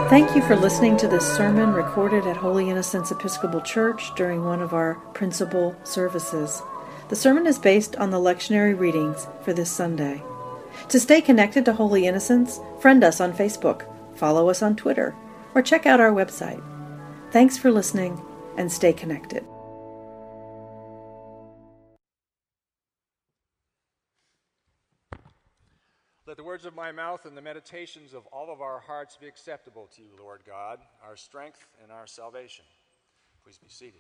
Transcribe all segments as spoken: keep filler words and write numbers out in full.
Thank you for listening to this sermon recorded at Holy Innocents Episcopal Church during one of our principal services. The sermon is based on the lectionary readings for this Sunday. To stay connected to Holy Innocents, friend us on Facebook, follow us on Twitter, or check out our website. Thanks for listening, and stay connected. Let the words of my mouth and the meditations of all of our hearts be acceptable to you, Lord God, our strength and our salvation. Please be seated.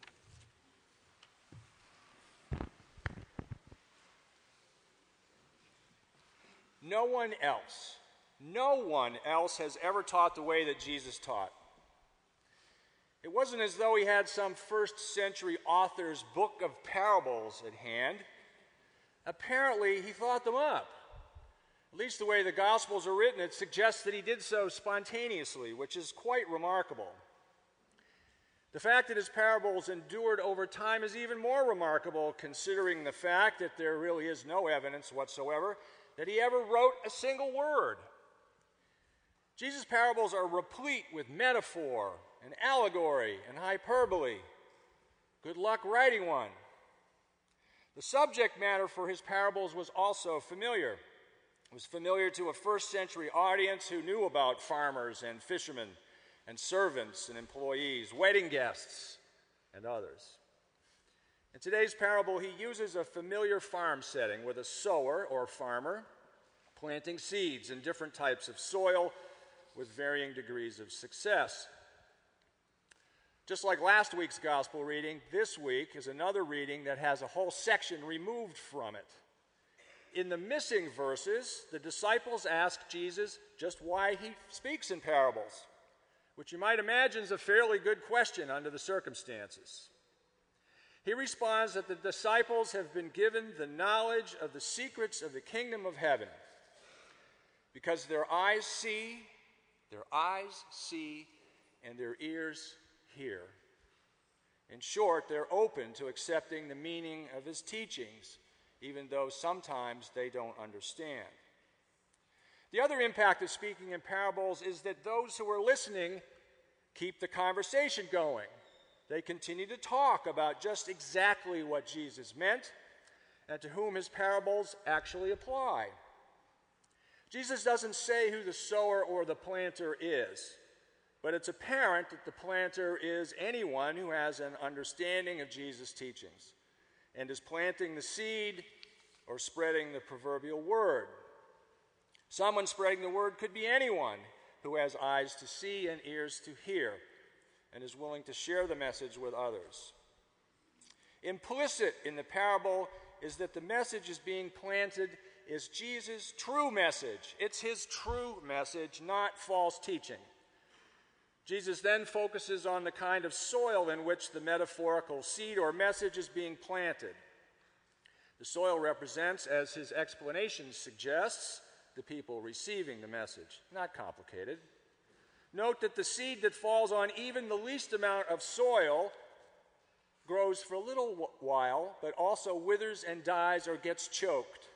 No one else, no one else has ever taught the way that Jesus taught. It wasn't as though he had some first century author's book of parables at hand. Apparently, he thought them up. At least the way the Gospels are written, it suggests that he did so spontaneously, which is quite remarkable. The fact that his parables endured over time is even more remarkable, considering the fact that there really is no evidence whatsoever that he ever wrote a single word. Jesus' parables are replete with metaphor and allegory and hyperbole. Good luck writing one. The subject matter for his parables was also familiar. It was familiar to a first century audience who knew about farmers and fishermen and servants and employees, wedding guests, and others. In today's parable, he uses a familiar farm setting with a sower or farmer planting seeds in different types of soil with varying degrees of success. Just like last week's gospel reading, this week is another reading that has a whole section removed from it. In the missing verses, the disciples ask Jesus just why he speaks in parables, which you might imagine is a fairly good question under the circumstances. He responds that the disciples have been given the knowledge of the secrets of the kingdom of heaven because their eyes see, their eyes see, and their ears hear. In short, they're open to accepting the meaning of his teachings, even though sometimes they don't understand. The other impact of speaking in parables is that those who are listening keep the conversation going. They continue to talk about just exactly what Jesus meant and to whom his parables actually apply. Jesus doesn't say who the sower or the planter is, but it's apparent that the planter is anyone who has an understanding of Jesus' teachings and is planting the seed or spreading the proverbial word. Someone spreading the word could be anyone who has eyes to see and ears to hear and is willing to share the message with others. Implicit in the parable is that the message is being planted is Jesus' true message. It's his true message, not false teaching. Jesus then focuses on the kind of soil in which the metaphorical seed or message is being planted. The soil represents, as his explanation suggests, the people receiving the message. Not complicated. Note that the seed that falls on even the least amount of soil grows for a little while, but also withers and dies or gets choked.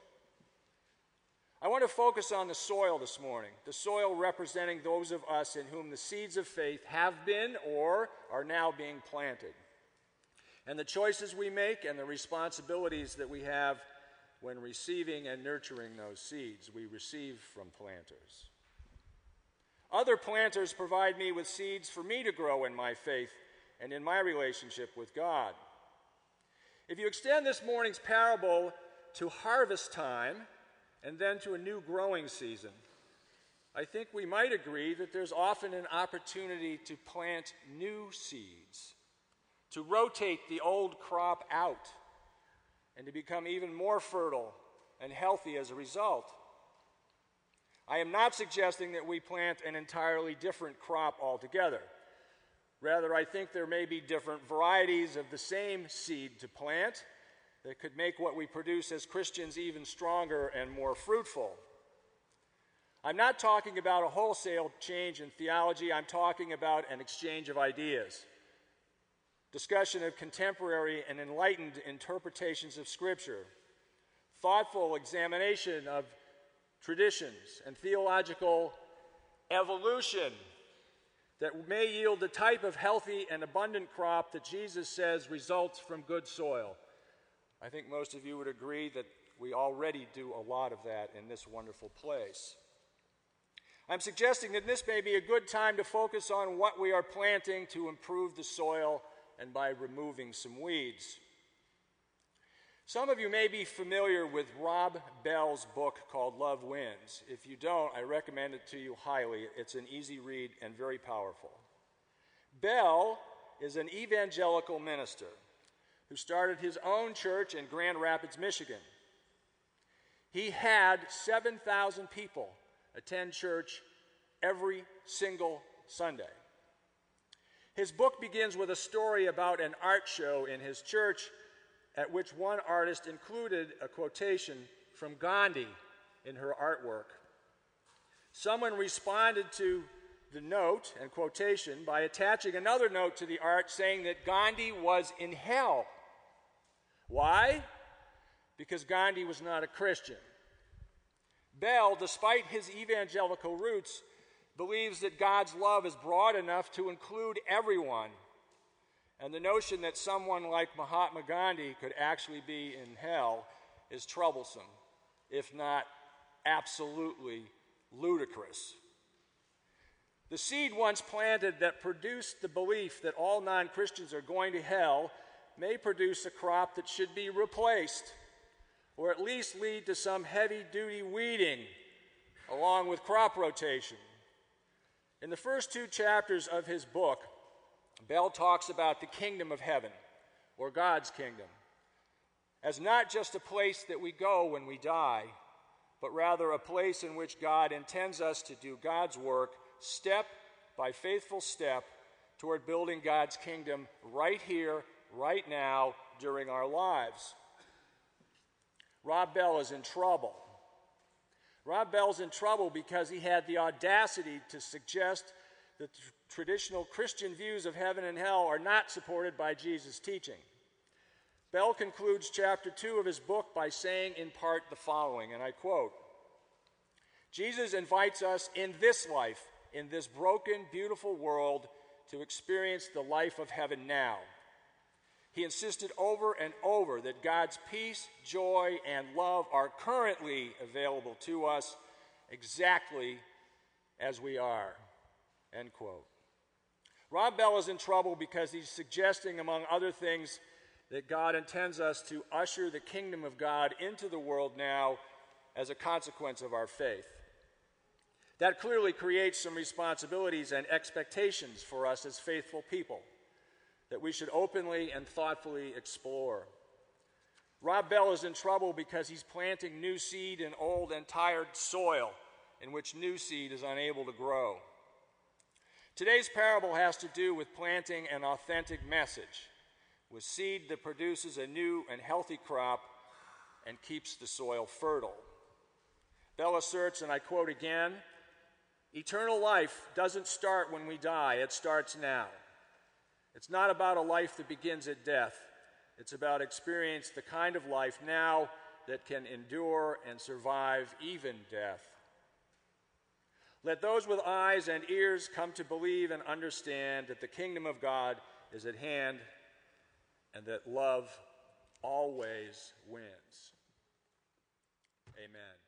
I want to focus on the soil this morning, the soil representing those of us in whom the seeds of faith have been or are now being planted, and the choices we make and the responsibilities that we have when receiving and nurturing those seeds we receive from planters. Other planters provide me with seeds for me to grow in my faith and in my relationship with God. If you extend this morning's parable to harvest time and then to a new growing season, I think we might agree that there's often an opportunity to plant new seeds, to rotate the old crop out, and to become even more fertile and healthy as a result. I am not suggesting that we plant an entirely different crop altogether. Rather, I think there may be different varieties of the same seed to plant that could make what we produce as Christians even stronger and more fruitful. I'm not talking about a wholesale change in theology. I'm talking about an exchange of ideas, discussion of contemporary and enlightened interpretations of Scripture, thoughtful examination of traditions and theological evolution that may yield the type of healthy and abundant crop that Jesus says results from good soil. I think most of you would agree that we already do a lot of that in this wonderful place. I'm suggesting that this may be a good time to focus on what we are planting to improve the soil and by removing some weeds. Some of you may be familiar with Rob Bell's book called Love Wins. If you don't, I recommend it to you highly. It's an easy read and very powerful. Bell is an evangelical minister who started his own church in Grand Rapids, Michigan. He had seven thousand people attend church every single Sunday. His book begins with a story about an art show in his church at which one artist included a quotation from Gandhi in her artwork. Someone responded to the note and quotation by attaching another note to the art saying that Gandhi was in hell. Why? Because Gandhi was not a Christian. Bell, despite his evangelical roots, believes that God's love is broad enough to include everyone. And the notion that someone like Mahatma Gandhi could actually be in hell is troublesome, if not absolutely ludicrous. The seed once planted that produced the belief that all non-Christians are going to hell may produce a crop that should be replaced, or at least lead to some heavy-duty weeding along with crop rotation. In the first two chapters of his book, Bell talks about the kingdom of heaven, or God's kingdom, as not just a place that we go when we die, but rather a place in which God intends us to do God's work step by faithful step toward building God's kingdom right here, right now, during our lives. Rob Bell is in trouble. Rob Bell's in trouble because he had the audacity to suggest that the traditional Christian views of heaven and hell are not supported by Jesus' teaching. Bell concludes chapter two of his book by saying in part the following, and I quote, "Jesus invites us in this life, in this broken, beautiful world, to experience the life of heaven now. He insisted over and over that God's peace, joy, and love are currently available to us exactly as we are." End quote. Rob Bell is in trouble because he's suggesting, among other things, that God intends us to usher the kingdom of God into the world now as a consequence of our faith. That clearly creates some responsibilities and expectations for us as faithful people that we should openly and thoughtfully explore. Rob Bell is in trouble because he's planting new seed in old and tired soil in which new seed is unable to grow. Today's parable has to do with planting an authentic message, with seed that produces a new and healthy crop and keeps the soil fertile. Bell asserts, and I quote again, "Eternal life doesn't start when we die, it starts now. It's not about a life that begins at death. It's about experiencing the kind of life now that can endure and survive even death. Let those with eyes and ears come to believe and understand that the kingdom of God is at hand and that love always wins." Amen.